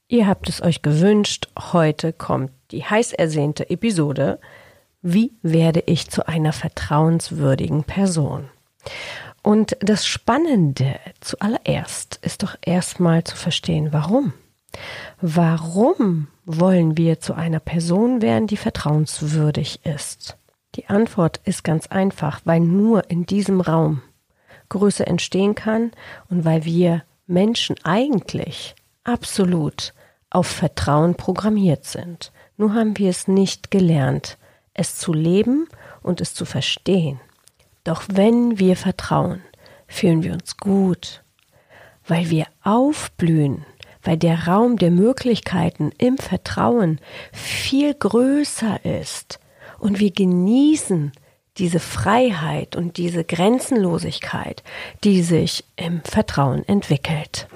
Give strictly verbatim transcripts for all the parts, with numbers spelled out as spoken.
Ihr habt es euch gewünscht, heute kommt die heiß ersehnte Episode Wie werde ich zu einer vertrauenswürdigen Person? Und das Spannende zuallererst ist doch erstmal zu verstehen, warum. Warum wollen wir zu einer Person werden, die vertrauenswürdig ist? Die Antwort ist ganz einfach, weil nur in diesem Raum Größe entstehen kann und weil wir Menschen eigentlich absolut auf Vertrauen programmiert sind. Nur haben wir es nicht gelernt, es zu leben und es zu verstehen. Doch wenn wir vertrauen, fühlen wir uns gut, weil wir aufblühen, weil der Raum der Möglichkeiten im Vertrauen viel größer ist und wir genießen diese Freiheit und diese Grenzenlosigkeit, die sich im Vertrauen entwickelt.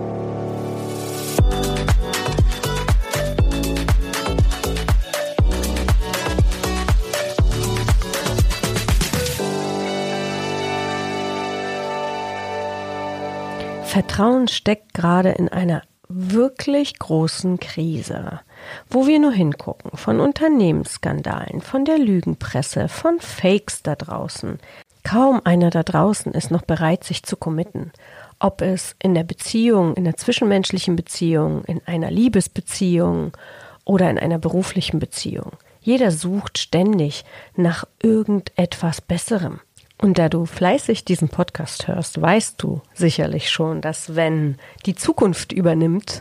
Vertrauen steckt gerade in einer wirklich großen Krise, wo wir nur hingucken, von Unternehmensskandalen, von der Lügenpresse, von Fakes da draußen. Kaum einer da draußen ist noch bereit, sich zu committen. Ob es in der Beziehung, in der zwischenmenschlichen Beziehung, in einer Liebesbeziehung oder in einer beruflichen Beziehung. Jeder sucht ständig nach irgendetwas Besserem. Und da du fleißig diesen Podcast hörst, weißt du sicherlich schon, dass wenn die Zukunft übernimmt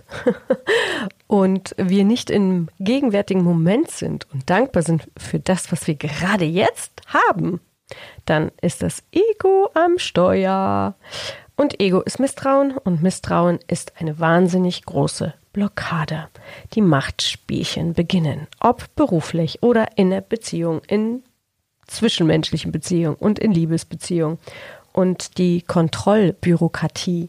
und wir nicht im gegenwärtigen Moment sind und dankbar sind für das, was wir gerade jetzt haben, dann ist das Ego am Steuer. Und Ego ist Misstrauen und Misstrauen ist eine wahnsinnig große Blockade. Die Machtspielchen beginnen, ob beruflich oder in der Beziehung, in zwischenmenschlichen Beziehungen und in Liebesbeziehungen. Und die Kontrollbürokratie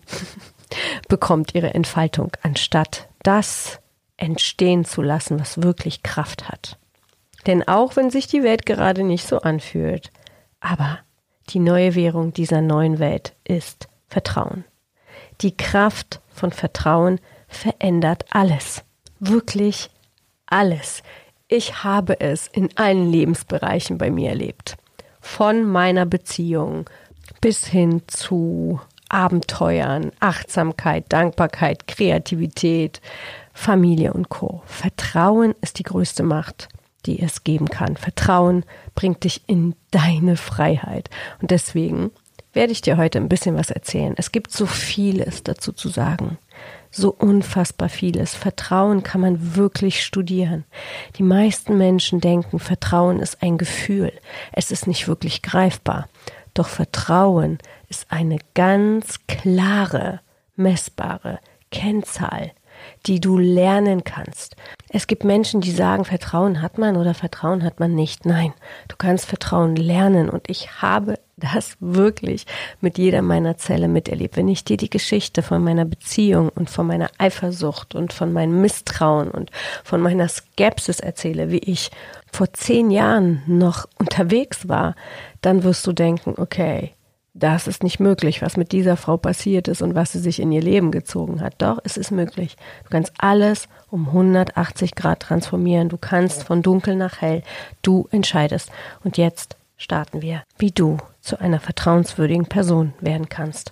bekommt ihre Entfaltung, anstatt das entstehen zu lassen, was wirklich Kraft hat. Denn auch wenn sich die Welt gerade nicht so anfühlt, aber die neue Währung dieser neuen Welt ist Vertrauen. Die Kraft von Vertrauen verändert alles. Wirklich alles. Ich habe es in allen Lebensbereichen bei mir erlebt. Von meiner Beziehung bis hin zu Abenteuern, Achtsamkeit, Dankbarkeit, Kreativität, Familie und Co. Vertrauen ist die größte Macht, die es geben kann. Vertrauen bringt dich in deine Freiheit. Und deswegen werde ich dir heute ein bisschen was erzählen. Es gibt so vieles dazu zu sagen. So unfassbar vieles. Vertrauen kann man wirklich studieren. Die meisten Menschen denken, Vertrauen ist ein Gefühl. Es ist nicht wirklich greifbar. Doch Vertrauen ist eine ganz klare, messbare Kennzahl, die du lernen kannst. Es gibt Menschen, die sagen, Vertrauen hat man oder Vertrauen hat man nicht. Nein, du kannst Vertrauen lernen und ich habe das wirklich mit jeder meiner Zelle miterlebt. Wenn ich dir die Geschichte von meiner Beziehung und von meiner Eifersucht und von meinem Misstrauen und von meiner Skepsis erzähle, wie ich vor zehn Jahren noch unterwegs war, dann wirst du denken, okay, das ist nicht möglich, was mit dieser Frau passiert ist und was sie sich in ihr Leben gezogen hat. Doch, es ist möglich. Du kannst alles um hundertachtzig Grad transformieren. Du kannst von dunkel nach hell. Du entscheidest. Und jetzt starten wir, wie du zu einer vertrauenswürdigen Person werden kannst.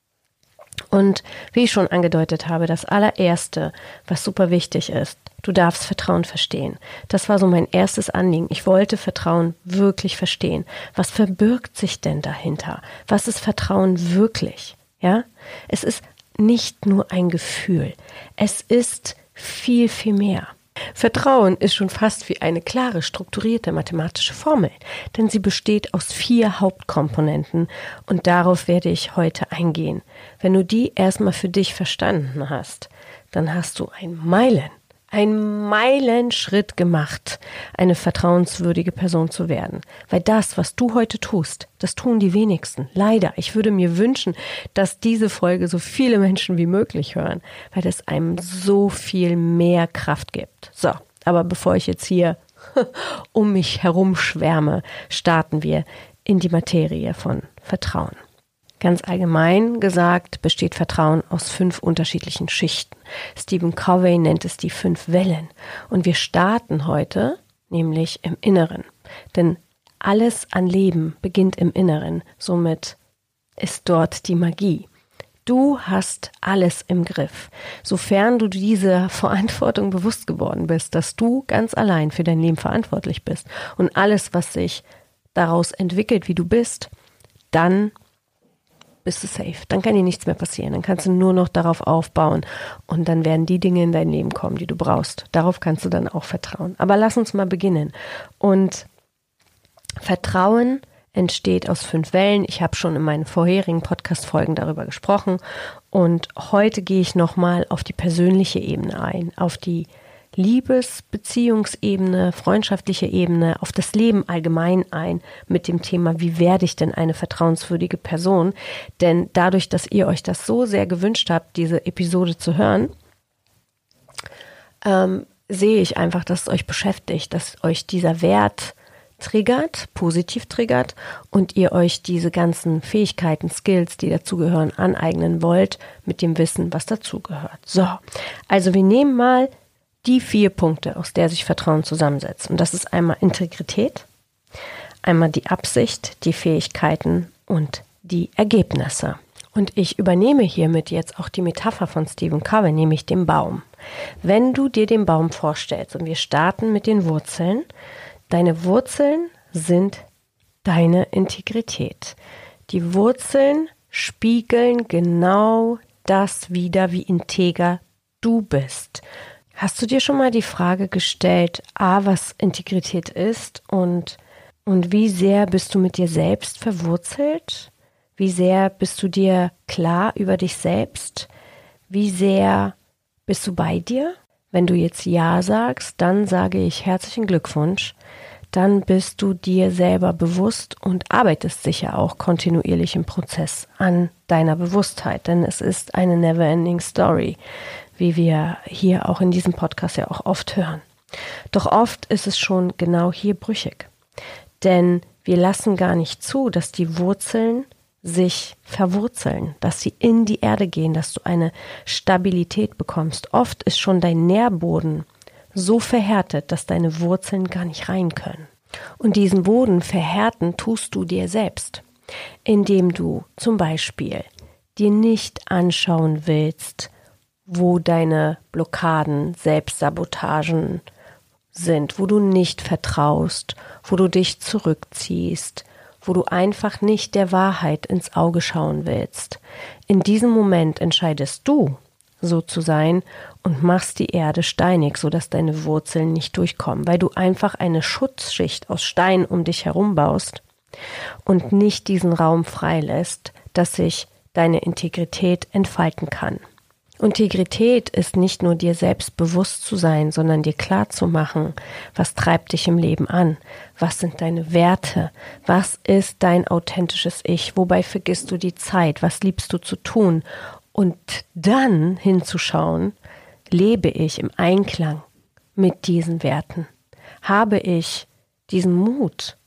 Und wie ich schon angedeutet habe, das allererste, was super wichtig ist, du darfst Vertrauen verstehen. Das war so mein erstes Anliegen. Ich wollte Vertrauen wirklich verstehen. Was verbirgt sich denn dahinter? Was ist Vertrauen wirklich? Ja? Es ist nicht nur ein Gefühl. Es ist viel, viel mehr. Vertrauen ist schon fast wie eine klare, strukturierte mathematische Formel, denn sie besteht aus vier Hauptkomponenten und darauf werde ich heute eingehen. Wenn du die erstmal für dich verstanden hast, dann hast du ein Meilen, ein Meilenschritt gemacht, eine vertrauenswürdige Person zu werden. Weil das, was du heute tust, das tun die wenigsten. Leider. Ich würde mir wünschen, dass diese Folge so viele Menschen wie möglich hören, weil es einem so viel mehr Kraft gibt. So, aber bevor ich jetzt hier um mich herum schwärme, starten wir in die Materie von Vertrauen. Ganz allgemein gesagt besteht Vertrauen aus fünf unterschiedlichen Schichten. Stephen Covey nennt es die fünf Wellen. Und wir starten heute nämlich im Inneren. Denn alles an Leben beginnt im Inneren. Somit ist dort die Magie. Du hast alles im Griff, sofern du dieser Verantwortung bewusst geworden bist, dass du ganz allein für dein Leben verantwortlich bist und alles, was sich daraus entwickelt, wie du bist, dann bist du safe. Dann kann dir nichts mehr passieren. Dann kannst du nur noch darauf aufbauen und dann werden die Dinge in dein Leben kommen, die du brauchst. Darauf kannst du dann auch vertrauen. Aber lass uns mal beginnen. Und Vertrauen entsteht aus fünf Wellen. Ich habe schon in meinen vorherigen Podcast-Folgen darüber gesprochen und heute gehe ich nochmal auf die persönliche Ebene ein, auf die Liebes-, Beziehungsebene, freundschaftliche Ebene, auf das Leben allgemein ein mit dem Thema, wie werde ich denn eine vertrauenswürdige Person? Denn dadurch, dass ihr euch das so sehr gewünscht habt, diese Episode zu hören, ähm, sehe ich einfach, dass es euch beschäftigt, dass euch dieser Wert triggert, positiv triggert und ihr euch diese ganzen Fähigkeiten, Skills, die dazugehören, aneignen wollt mit dem Wissen, was dazugehört. So, also wir nehmen mal die vier Punkte, aus der sich Vertrauen zusammensetzt. Und das ist einmal Integrität, einmal die Absicht, die Fähigkeiten und die Ergebnisse. Und ich übernehme hiermit jetzt auch die Metapher von Stephen Covey, nämlich den Baum. Wenn du dir den Baum vorstellst und wir starten mit den Wurzeln, deine Wurzeln sind deine Integrität. Die Wurzeln spiegeln genau das wider, wie integer du bist. Hast du dir schon mal die Frage gestellt, a, was Integrität ist und, und wie sehr bist du mit dir selbst verwurzelt? Wie sehr bist du dir klar über dich selbst? Wie sehr bist du bei dir? Wenn du jetzt Ja sagst, dann sage ich herzlichen Glückwunsch. Dann bist du dir selber bewusst und arbeitest sicher auch kontinuierlich im Prozess an deiner Bewusstheit. Denn es ist eine never-ending Story, wie wir hier auch in diesem Podcast ja auch oft hören. Doch oft ist es schon genau hier brüchig. Denn wir lassen gar nicht zu, dass die Wurzeln sich verwurzeln, dass sie in die Erde gehen, dass du eine Stabilität bekommst. Oft ist schon dein Nährboden so verhärtet, dass deine Wurzeln gar nicht rein können. Und diesen Boden verhärten tust du dir selbst, indem du zum Beispiel dir nicht anschauen willst, wo deine Blockaden, Selbstsabotagen sind, wo du nicht vertraust, wo du dich zurückziehst, wo du einfach nicht der Wahrheit ins Auge schauen willst. In diesem Moment entscheidest du, so zu sein und machst die Erde steinig, sodass deine Wurzeln nicht durchkommen, weil du einfach eine Schutzschicht aus Stein um dich herum baust und nicht diesen Raum freilässt, dass sich deine Integrität entfalten kann. Integrität ist nicht nur dir selbst bewusst zu sein, sondern dir klar zu machen, was treibt dich im Leben an, was sind deine Werte, was ist dein authentisches Ich, wobei vergisst du die Zeit, was liebst du zu tun und dann hinzuschauen, lebe ich im Einklang mit diesen Werten, habe ich diesen Mut,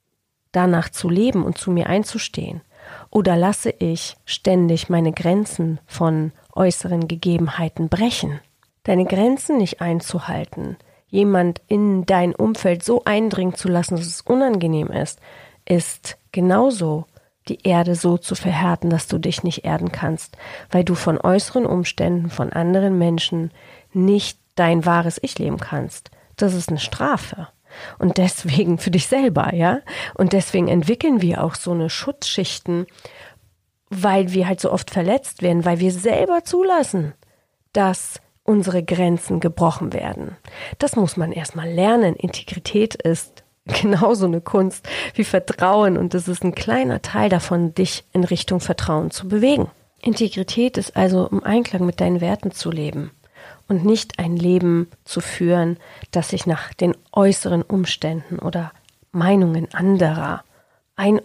danach zu leben und zu mir einzustehen oder lasse ich ständig meine Grenzen von äußeren Gegebenheiten brechen. Deine Grenzen nicht einzuhalten, jemand in dein Umfeld so eindringen zu lassen, dass es unangenehm ist, ist genauso die Erde so zu verhärten, dass du dich nicht erden kannst, weil du von äußeren Umständen, von anderen Menschen nicht dein wahres Ich leben kannst. Das ist eine Strafe. Und deswegen für dich selber, ja? Und deswegen entwickeln wir auch so eine Schutzschichten, weil wir halt so oft verletzt werden, weil wir selber zulassen, dass unsere Grenzen gebrochen werden. Das muss man erstmal lernen. Integrität ist genauso eine Kunst wie Vertrauen und das ist ein kleiner Teil davon, dich in Richtung Vertrauen zu bewegen. Integrität ist also im Einklang mit deinen Werten zu leben und nicht ein Leben zu führen, das sich nach den äußeren Umständen oder Meinungen anderer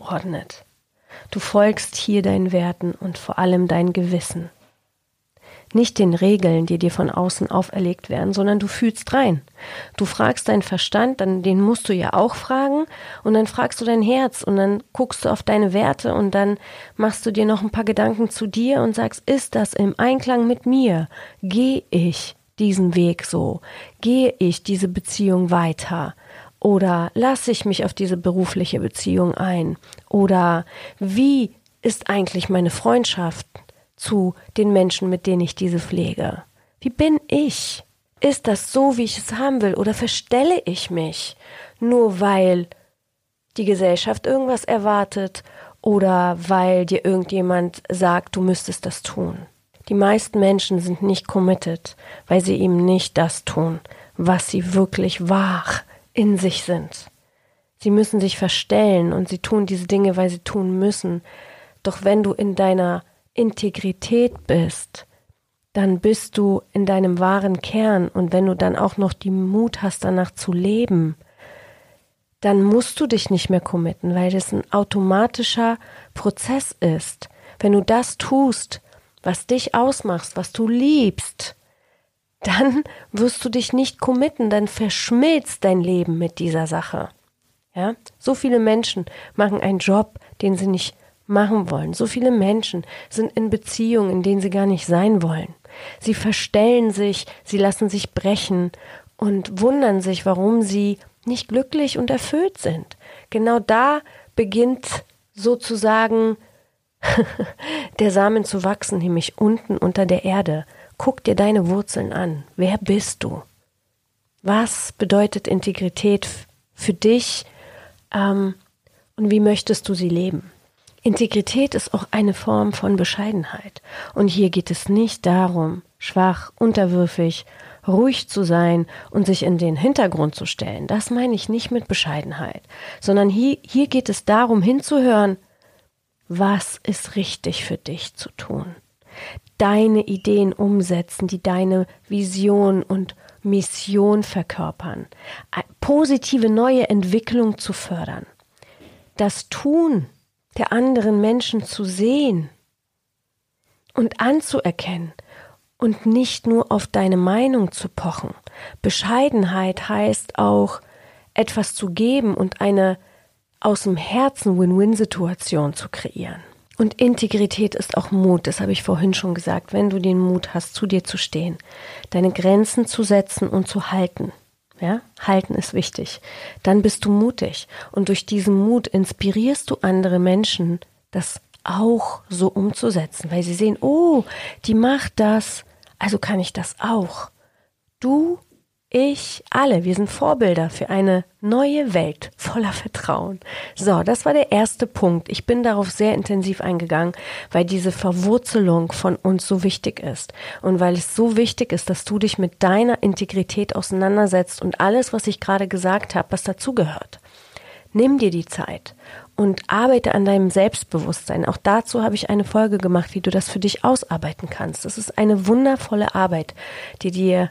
einordnet. Du folgst hier deinen Werten und vor allem dein Gewissen. nicht den Regeln, die dir von außen auferlegt werden, sondern du fühlst rein. Du fragst deinen Verstand, dann den musst du ja auch fragen und dann fragst du dein Herz und dann guckst du auf deine Werte und dann machst du dir noch ein paar Gedanken zu dir und sagst, ist das im Einklang mit mir? Gehe ich diesen Weg so? Gehe ich diese Beziehung weiter? Oder lasse ich mich auf diese berufliche Beziehung ein? Oder wie ist eigentlich meine Freundschaft zu den Menschen, mit denen ich diese pflege? Wie bin ich? Ist das so, wie ich es haben will? Oder verstelle ich mich, nur weil die Gesellschaft irgendwas erwartet oder weil dir irgendjemand sagt, du müsstest das tun? Die meisten Menschen sind nicht committed, weil sie eben nicht das tun, was sie wirklich wahr in sich sind. Sie müssen sich verstellen und sie tun diese Dinge, weil sie tun müssen. Doch wenn du in deiner Integrität bist, dann bist du in deinem wahren Kern und wenn du dann auch noch den Mut hast, danach zu leben, dann musst du dich nicht mehr committen, weil das ein automatischer Prozess ist. Wenn du das tust, was dich ausmacht, was du liebst, dann wirst du dich nicht committen, dann verschmilzt dein Leben mit dieser Sache. Ja? So viele Menschen machen einen Job, den sie nicht machen wollen. So viele Menschen sind in Beziehungen, in denen sie gar nicht sein wollen. Sie verstellen sich, sie lassen sich brechen und wundern sich, warum sie nicht glücklich und erfüllt sind. Genau da beginnt sozusagen der Samen zu wachsen, nämlich unten unter der Erde. Guck dir deine Wurzeln an. Wer bist du? Was bedeutet Integrität für dich ähm, und wie möchtest du sie leben? Integrität ist auch eine Form von Bescheidenheit. Und hier geht es nicht darum, schwach, unterwürfig, ruhig zu sein und sich in den Hintergrund zu stellen. Das meine ich nicht mit Bescheidenheit, sondern hier, hier geht es darum, hinzuhören, was ist richtig für dich zu tun. Deine Ideen umsetzen, die deine Vision und Mission verkörpern. Positive neue Entwicklung zu fördern. Das Tun der anderen Menschen zu sehen und anzuerkennen und nicht nur auf deine Meinung zu pochen. Bescheidenheit heißt auch, etwas zu geben und eine aus dem Herzen Win-Win-Situation zu kreieren. Und Integrität ist auch Mut, das habe ich vorhin schon gesagt, wenn du den Mut hast, zu dir zu stehen, deine Grenzen zu setzen und zu halten. Ja, halten ist wichtig. Dann bist du mutig und durch diesen Mut inspirierst du andere Menschen, das auch so umzusetzen, weil sie sehen, oh, die macht das, also kann ich das auch. Du, ich, alle, wir sind Vorbilder für eine neue Welt voller Vertrauen. So, das war der erste Punkt. Ich bin darauf sehr intensiv eingegangen, weil diese Verwurzelung von uns so wichtig ist und weil es so wichtig ist, dass du dich mit deiner Integrität auseinandersetzt und alles, was ich gerade gesagt habe, was dazugehört. Nimm dir die Zeit und arbeite an deinem Selbstbewusstsein. Auch dazu habe ich eine Folge gemacht, wie du das für dich ausarbeiten kannst. Das ist eine wundervolle Arbeit, die dir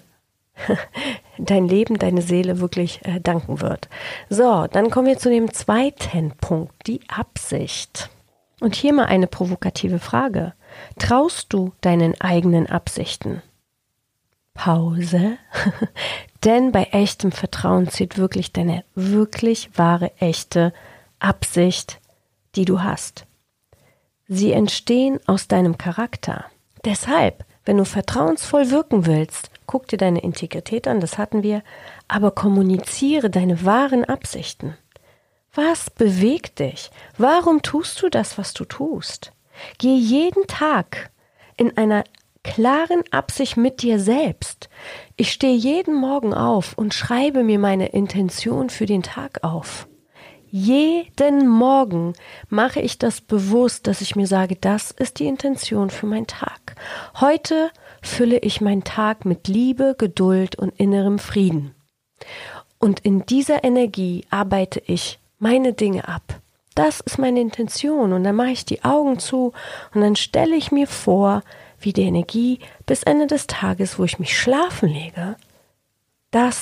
dein Leben, deine Seele wirklich äh, danken wird. So, dann kommen wir zu dem zweiten Punkt, die Absicht. Und hier mal eine provokative Frage. Traust du deinen eigenen Absichten? Pause. Denn bei echtem Vertrauen zählt wirklich deine wirklich wahre, echte Absicht, die du hast. Sie entstehen aus deinem Charakter. Deshalb, wenn du vertrauensvoll wirken willst, guck dir deine Integrität an, das hatten wir, aber kommuniziere deine wahren Absichten. Was bewegt dich? Warum tust du das, was du tust? Geh jeden Tag in einer klaren Absicht mit dir selbst. Ich stehe jeden Morgen auf und schreibe mir meine Intention für den Tag auf. Jeden Morgen mache ich das bewusst, dass ich mir sage, das ist die Intention für meinen Tag. Heute fülle ich meinen Tag mit Liebe, Geduld und innerem Frieden. Und in dieser Energie arbeite ich meine Dinge ab. Das ist meine Intention. Und dann mache ich die Augen zu und dann stelle ich mir vor, wie die Energie bis Ende des Tages, wo ich mich schlafen lege, das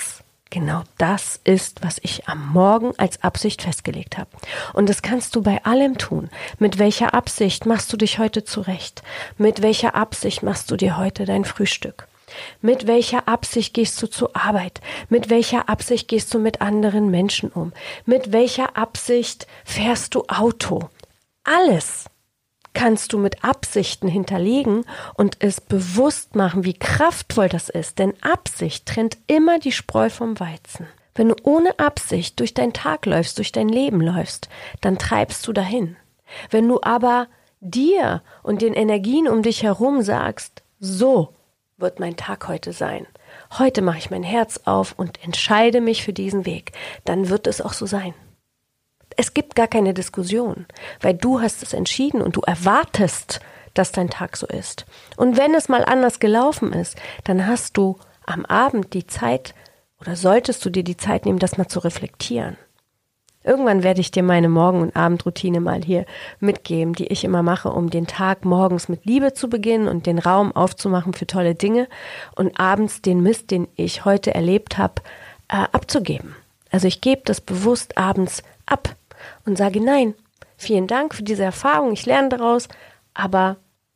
Genau das ist, was ich am Morgen als Absicht festgelegt habe. Und das kannst du bei allem tun. Mit welcher Absicht machst du dich heute zurecht? Mit welcher Absicht machst du dir heute dein Frühstück? Mit welcher Absicht gehst du zur Arbeit? Mit welcher Absicht gehst du mit anderen Menschen um? Mit welcher Absicht fährst du Auto? Alles kannst du mit Absichten hinterlegen und es bewusst machen, wie kraftvoll das ist. Denn Absicht trennt immer die Spreu vom Weizen. Wenn du ohne Absicht durch deinen Tag läufst, durch dein Leben läufst, dann treibst du dahin. Wenn du aber dir und den Energien um dich herum sagst, so wird mein Tag heute sein. Heute mache ich mein Herz auf und entscheide mich für diesen Weg. Dann wird es auch so sein. Es gibt gar keine Diskussion, weil du hast es entschieden und du erwartest, dass dein Tag so ist. Und wenn es mal anders gelaufen ist, dann hast du am Abend die Zeit oder solltest du dir die Zeit nehmen, das mal zu reflektieren. Irgendwann werde ich dir meine Morgen- und Abendroutine mal hier mitgeben, die ich immer mache, um den Tag morgens mit Liebe zu beginnen und den Raum aufzumachen für tolle Dinge und abends den Mist, den ich heute erlebt habe, äh, abzugeben. Also ich gebe das bewusst abends ab und sage, nein, vielen Dank für diese Erfahrung, ich lerne daraus, aber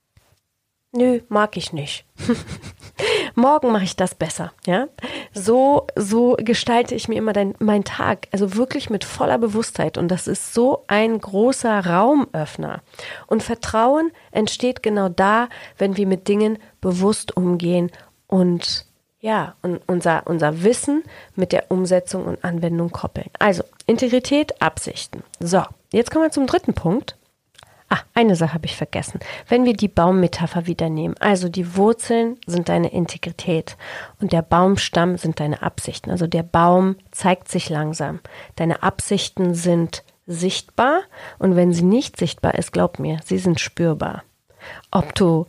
nö, mag ich nicht. Morgen mache ich das besser, ja. So, so gestalte ich mir immer dein, meinen Tag, also wirklich mit voller Bewusstheit und das ist so ein großer Raumöffner. Und Vertrauen entsteht genau da, wenn wir mit Dingen bewusst umgehen und ja, und unser, unser Wissen mit der Umsetzung und Anwendung koppeln. Also Integrität, Absichten. So, jetzt kommen wir zum dritten Punkt. Ah, eine Sache habe ich vergessen. Wenn wir die Baummetapher wieder nehmen, also die Wurzeln sind deine Integrität und der Baumstamm sind deine Absichten. Also der Baum zeigt sich langsam. Deine Absichten sind sichtbar und wenn sie nicht sichtbar ist, glaub mir, sie sind spürbar. Ob du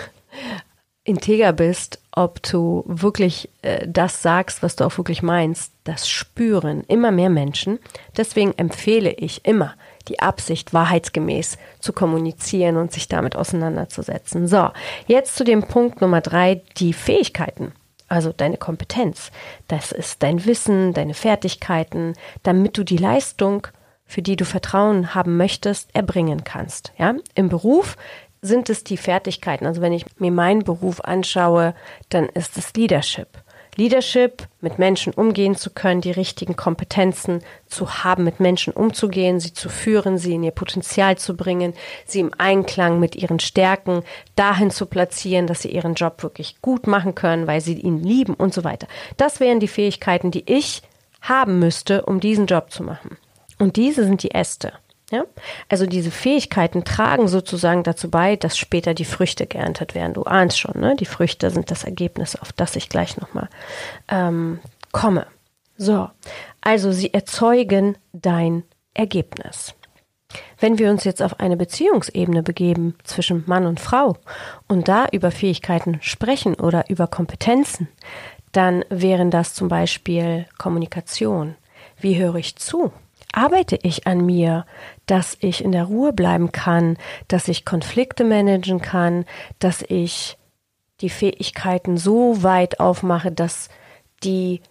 integer bist, ob du wirklich äh, das sagst, was du auch wirklich meinst, das spüren immer mehr Menschen. Deswegen empfehle ich immer, die Absicht wahrheitsgemäß zu kommunizieren und sich damit auseinanderzusetzen. So, jetzt zu dem Punkt Nummer drei, die Fähigkeiten, also deine Kompetenz. Das ist dein Wissen, deine Fertigkeiten, damit du die Leistung, für die du Vertrauen haben möchtest, erbringen kannst. Ja? Im Beruf sind es die Fertigkeiten. Also wenn ich mir meinen Beruf anschaue, dann ist es Leadership. Leadership, mit Menschen umgehen zu können, die richtigen Kompetenzen zu haben, mit Menschen umzugehen, sie zu führen, sie in ihr Potenzial zu bringen, sie im Einklang mit ihren Stärken dahin zu platzieren, dass sie ihren Job wirklich gut machen können, weil sie ihn lieben und so weiter. Das wären die Fähigkeiten, die ich haben müsste, um diesen Job zu machen. Und diese sind die Äste. Ja? Also diese Fähigkeiten tragen sozusagen dazu bei, dass später die Früchte geerntet werden. Du ahnst schon, ne? Die Früchte sind das Ergebnis, auf das ich gleich nochmal ähm, komme. So, also sie erzeugen dein Ergebnis. Wenn wir uns jetzt auf eine Beziehungsebene begeben zwischen Mann und Frau und da über Fähigkeiten sprechen oder über Kompetenzen, dann wären das zum Beispiel Kommunikation. Wie höre ich zu? Arbeite ich an mir, dass ich in der Ruhe bleiben kann, dass ich Konflikte managen kann, dass ich die Fähigkeiten so weit aufmache, dass die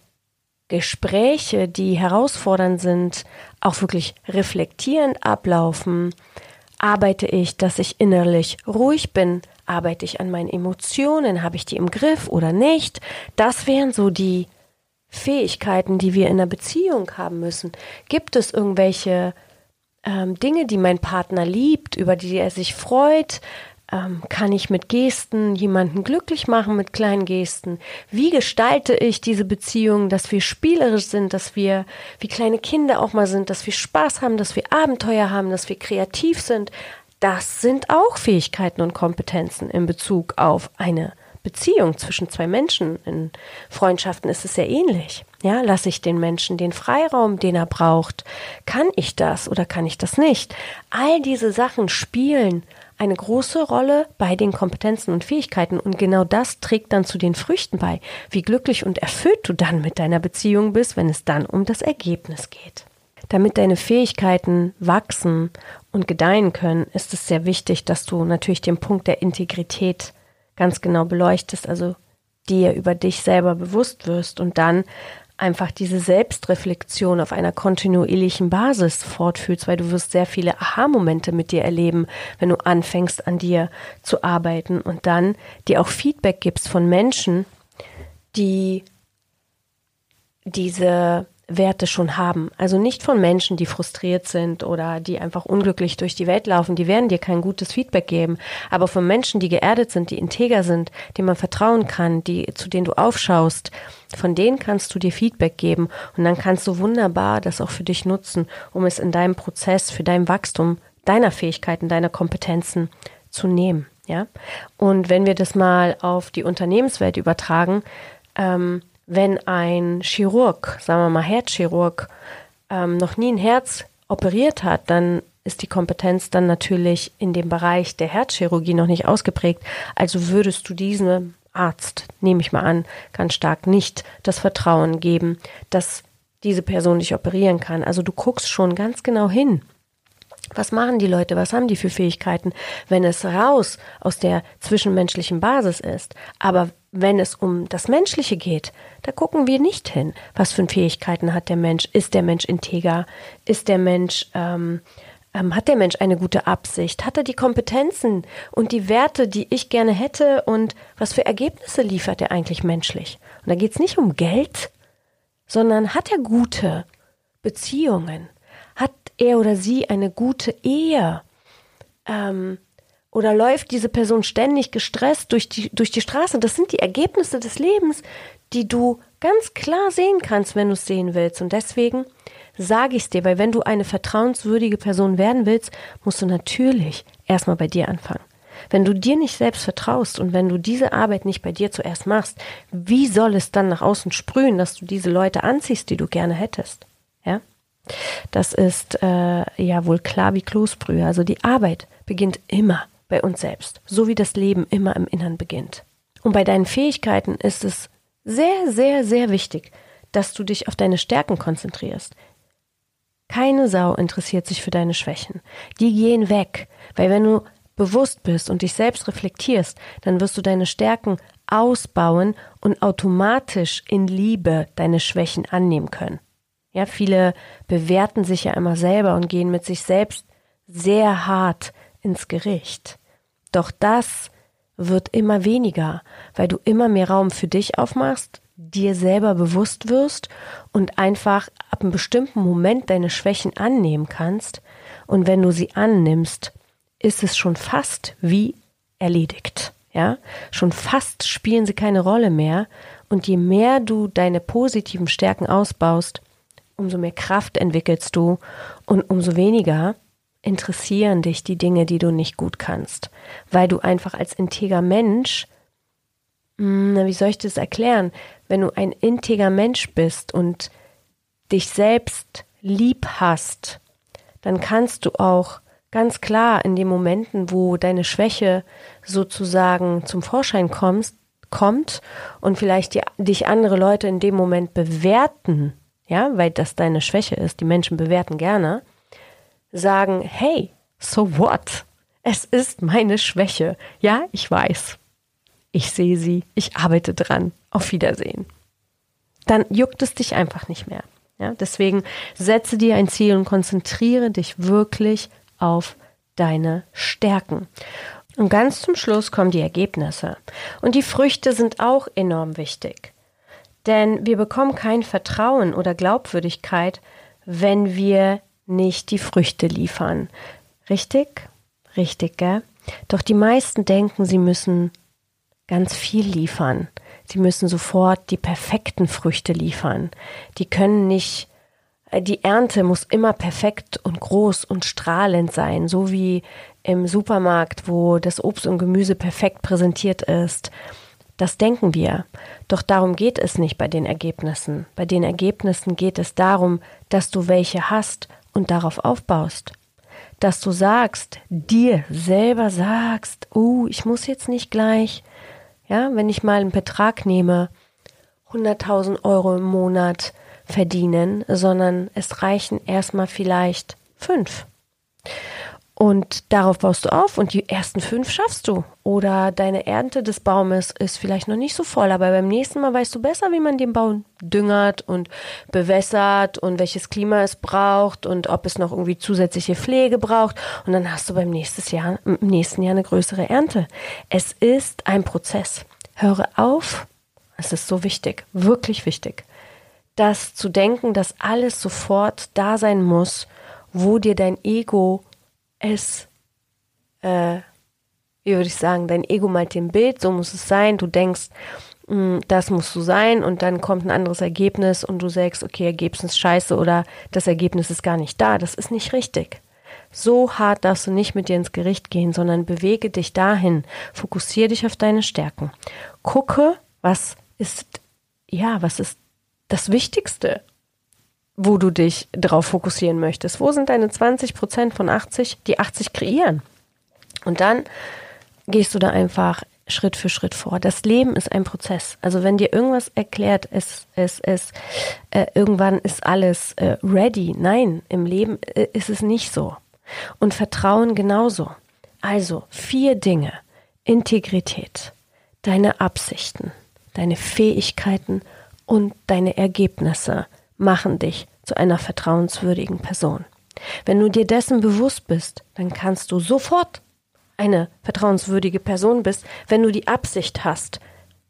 Gespräche, die herausfordernd sind, auch wirklich reflektierend ablaufen? Arbeite ich, dass ich innerlich ruhig bin? Arbeite ich an meinen Emotionen? Habe ich die im Griff oder nicht? Das wären so die Fähigkeiten, die wir in einer Beziehung haben müssen. Gibt es irgendwelche ähm, Dinge, die mein Partner liebt, über die er sich freut? Ähm, kann ich mit Gesten jemanden glücklich machen, mit kleinen Gesten? Wie gestalte ich diese Beziehung, dass wir spielerisch sind, dass wir wie kleine Kinder auch mal sind, dass wir Spaß haben, dass wir Abenteuer haben, dass wir kreativ sind? Das sind auch Fähigkeiten und Kompetenzen in Bezug auf eine Beziehung zwischen zwei Menschen. In Freundschaften ist es sehr ähnlich. Ja, lasse ich den Menschen den Freiraum, den er braucht? Kann ich das oder kann ich das nicht? All diese Sachen spielen eine große Rolle bei den Kompetenzen und Fähigkeiten und genau das trägt dann zu den Früchten bei, wie glücklich und erfüllt du dann mit deiner Beziehung bist, wenn es dann um das Ergebnis geht. Damit deine Fähigkeiten wachsen und gedeihen können, ist es sehr wichtig, dass du natürlich den Punkt der Integrität ganz genau beleuchtest, also dir über dich selber bewusst wirst und dann einfach diese Selbstreflexion auf einer kontinuierlichen Basis fortführst, weil du wirst sehr viele Aha-Momente mit dir erleben, wenn du anfängst, an dir zu arbeiten und dann dir auch Feedback gibst von Menschen, die diese Werte schon haben. Also nicht von Menschen, die frustriert sind oder die einfach unglücklich durch die Welt laufen. Die werden dir kein gutes Feedback geben. Aber von Menschen, die geerdet sind, die integer sind, denen man vertrauen kann, die, zu denen du aufschaust, von denen kannst du dir Feedback geben. Und dann kannst du wunderbar das auch für dich nutzen, um es in deinem Prozess, für dein Wachstum, deiner Fähigkeiten, deiner Kompetenzen zu nehmen. Ja? Und wenn wir das mal auf die Unternehmenswelt übertragen, ähm, wenn ein Chirurg, sagen wir mal Herzchirurg, ähm, noch nie ein Herz operiert hat, dann ist die Kompetenz dann natürlich in dem Bereich der Herzchirurgie noch nicht ausgeprägt. Also würdest du diesem Arzt, nehme ich mal an, ganz stark nicht das Vertrauen geben, dass diese Person dich operieren kann. Also du guckst schon ganz genau hin. Was machen die Leute? Was haben die für Fähigkeiten, wenn es raus aus der zwischenmenschlichen Basis ist? Aber wenn es um das Menschliche geht, da gucken wir nicht hin. Was für Fähigkeiten hat der Mensch? Ist der Mensch integer? Ist der Mensch, ähm, ähm, hat der Mensch eine gute Absicht? Hat er die Kompetenzen und die Werte, die ich gerne hätte? Und was für Ergebnisse liefert er eigentlich menschlich? Und da geht es nicht um Geld, sondern hat er gute Beziehungen? Hat er oder sie eine gute Ehe? Ähm, oder läuft diese Person ständig gestresst durch die, durch die Straße? Das sind die Ergebnisse des Lebens, die du ganz klar sehen kannst, wenn du es sehen willst. Und deswegen sage ich es dir, weil wenn du eine vertrauenswürdige Person werden willst, musst du natürlich erstmal bei dir anfangen. Wenn du dir nicht selbst vertraust und wenn du diese Arbeit nicht bei dir zuerst machst, wie soll es dann nach außen sprühen, dass du diese Leute anziehst, die du gerne hättest? Ja? Das ist äh, ja wohl klar wie Kloßbrühe. Also die Arbeit beginnt immer bei uns selbst, so wie das Leben immer im Innern beginnt. Und bei deinen Fähigkeiten ist es sehr, sehr, sehr wichtig, dass du dich auf deine Stärken konzentrierst. Keine Sau interessiert sich für deine Schwächen. Die gehen weg, weil wenn du bewusst bist und dich selbst reflektierst, dann wirst du deine Stärken ausbauen und automatisch in Liebe deine Schwächen annehmen können. Ja, viele bewerten sich ja immer selber und gehen mit sich selbst sehr hart ins Gericht. Doch das wird immer weniger, weil du immer mehr Raum für dich aufmachst, dir selber bewusst wirst und einfach ab einem bestimmten Moment deine Schwächen annehmen kannst. Und wenn du sie annimmst, ist es schon fast wie erledigt. Ja, schon fast spielen sie keine Rolle mehr. Und je mehr du deine positiven Stärken ausbaust, umso mehr Kraft entwickelst du und umso weniger interessieren dich die Dinge, die du nicht gut kannst, weil du einfach als integer Mensch, mh, wie soll ich das erklären, wenn du ein integer Mensch bist und dich selbst lieb hast, dann kannst du auch ganz klar in den Momenten, wo deine Schwäche sozusagen zum Vorschein kommst, kommt und vielleicht die, dich andere Leute in dem Moment bewerten, ja, weil das deine Schwäche ist, die Menschen bewerten gerne, sagen, hey, so what? Es ist meine Schwäche. Ja, ich weiß. Ich sehe sie, ich arbeite dran. Auf Wiedersehen. Dann juckt es dich einfach nicht mehr. Ja, deswegen setze dir ein Ziel und konzentriere dich wirklich auf deine Stärken. Und ganz zum Schluss kommen die Ergebnisse. Und die Früchte sind auch enorm wichtig. Denn wir bekommen kein Vertrauen oder Glaubwürdigkeit, wenn wir nicht die Früchte liefern. Richtig? Richtig, gell? Doch die meisten denken, sie müssen ganz viel liefern. Sie müssen sofort die perfekten Früchte liefern. Die können nicht, die Ernte muss immer perfekt und groß und strahlend sein, so wie im Supermarkt, wo das Obst und Gemüse perfekt präsentiert ist. Das denken wir. Doch darum geht es nicht bei den Ergebnissen. Bei den Ergebnissen geht es darum, dass du welche hast und darauf aufbaust. Dass du sagst, dir selber sagst, oh, ich muss jetzt nicht gleich, ja, wenn ich mal einen Betrag nehme, hunderttausend Euro im Monat verdienen, sondern es reichen erstmal vielleicht fünf. Und darauf baust du auf und die ersten fünf schaffst du. Oder deine Ernte des Baumes ist vielleicht noch nicht so voll, aber beim nächsten Mal weißt du besser, wie man den Baum düngert und bewässert und welches Klima es braucht und ob es noch irgendwie zusätzliche Pflege braucht. Und dann hast du beim nächsten Jahr, im nächsten Jahr eine größere Ernte. Es ist ein Prozess. Höre auf, es ist so wichtig, wirklich wichtig, das zu denken, dass alles sofort da sein muss, wo dir dein Ego es, äh, wie würde ich sagen, dein Ego malt dem Bild, so muss es sein, du denkst, mh, das musst du sein und dann kommt ein anderes Ergebnis und du sagst, okay, Ergebnis ist scheiße oder das Ergebnis ist gar nicht da, das ist nicht richtig. So hart darfst du nicht mit dir ins Gericht gehen, sondern bewege dich dahin, fokussiere dich auf deine Stärken, gucke, was ist, ja, was ist das Wichtigste, wo du dich drauf fokussieren möchtest. Wo sind deine zwanzig Prozent von achtzig, die achtzig kreieren? Und dann gehst du da einfach Schritt für Schritt vor. Das Leben ist ein Prozess. Also wenn dir irgendwas erklärt, es, es, es, äh, irgendwann ist alles äh, ready. Nein, im Leben äh, ist es nicht so. Und Vertrauen genauso. Also vier Dinge. Integrität, deine Absichten, deine Fähigkeiten und deine Ergebnisse machen dich zu einer vertrauenswürdigen Person. Wenn du dir dessen bewusst bist, dann kannst du sofort eine vertrauenswürdige Person bist, wenn du die Absicht hast,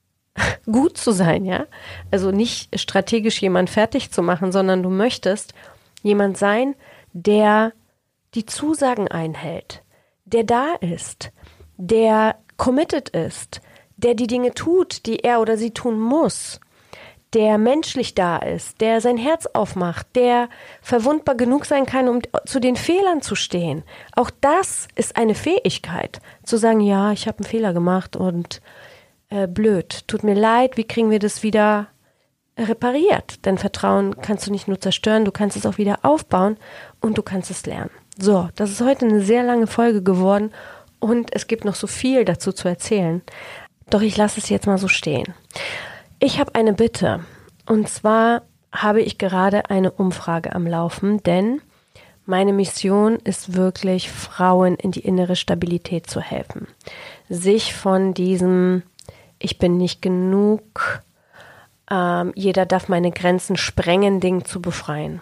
gut zu sein, ja? Also nicht strategisch jemand fertig zu machen, sondern du möchtest jemand sein, der die Zusagen einhält, der da ist, der committed ist, der die Dinge tut, die er oder sie tun muss, der menschlich da ist, der sein Herz aufmacht, der verwundbar genug sein kann, um zu den Fehlern zu stehen. Auch das ist eine Fähigkeit, zu sagen, ja, ich habe einen Fehler gemacht und äh, blöd, tut mir leid, wie kriegen wir das wieder repariert? Denn Vertrauen kannst du nicht nur zerstören, du kannst es auch wieder aufbauen und du kannst es lernen. So, das ist heute eine sehr lange Folge geworden und es gibt noch so viel dazu zu erzählen. Doch ich lasse es jetzt mal so stehen. Ich habe eine Bitte, und zwar habe ich gerade eine Umfrage am Laufen, denn meine Mission ist wirklich, Frauen in die innere Stabilität zu helfen, sich von diesem ich bin nicht genug, ähm, jeder darf meine Grenzen sprengen, Ding zu befreien.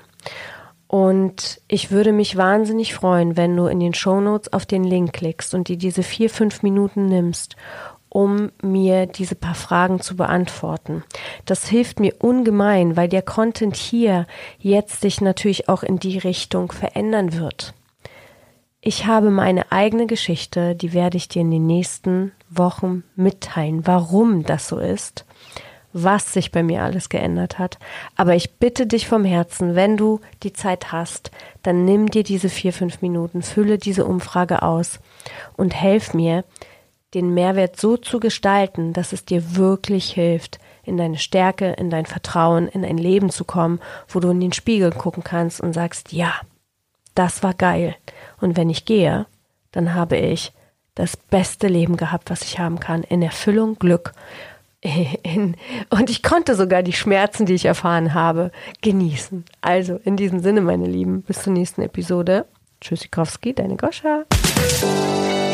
Und ich würde mich wahnsinnig freuen, wenn du in den Shownotes auf den Link klickst und dir diese vier, fünf Minuten nimmst, um mir diese paar Fragen zu beantworten. Das hilft mir ungemein, weil der Content hier jetzt sich natürlich auch in die Richtung verändern wird. Ich habe meine eigene Geschichte, die werde ich dir in den nächsten Wochen mitteilen, warum das so ist, was sich bei mir alles geändert hat. Aber ich bitte dich vom Herzen, wenn du die Zeit hast, dann nimm dir diese vier, fünf Minuten, fülle diese Umfrage aus und helf mir, den Mehrwert so zu gestalten, dass es dir wirklich hilft, in deine Stärke, in dein Vertrauen, in ein Leben zu kommen, wo du in den Spiegel gucken kannst und sagst, ja, das war geil. Und wenn ich gehe, dann habe ich das beste Leben gehabt, was ich haben kann, in Erfüllung, Glück. In, und ich konnte sogar die Schmerzen, die ich erfahren habe, genießen. Also in diesem Sinne, meine Lieben, bis zur nächsten Episode. Tschüssikowski, deine Goscha.